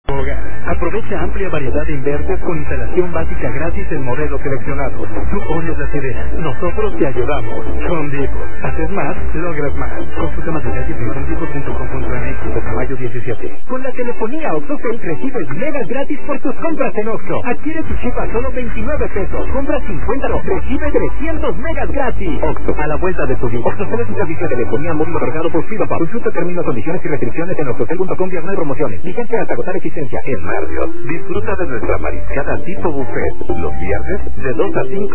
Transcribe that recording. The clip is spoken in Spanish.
Hogar. Aprovecha amplia variedad de inverters con instalación básica gratis en modelos seleccionados. Tú pones las ideas, nosotros te ayudamos. Home Depot. Haces más, logras más. Consulta más detalles en homedepot.com.mx hasta mayo 17. Con la telefonía OxxoCell recibes megas gratis por tus compras en Oxxo. Adquiere tu chip a solo 29 pesos. Compra 50, recibe 300 megas gratis. Oxxo, a la vuelta de tu vida. OxxoCell es un servicio de telefonía móvil otorgado por FidoPub. Consulta términos, condiciones y restricciones en oxxocell.com/promociones. Vigencia hasta agotar existencia. En Marriott, disfruta de nuestra mariscada tipo buffet los viernes de 2 a 5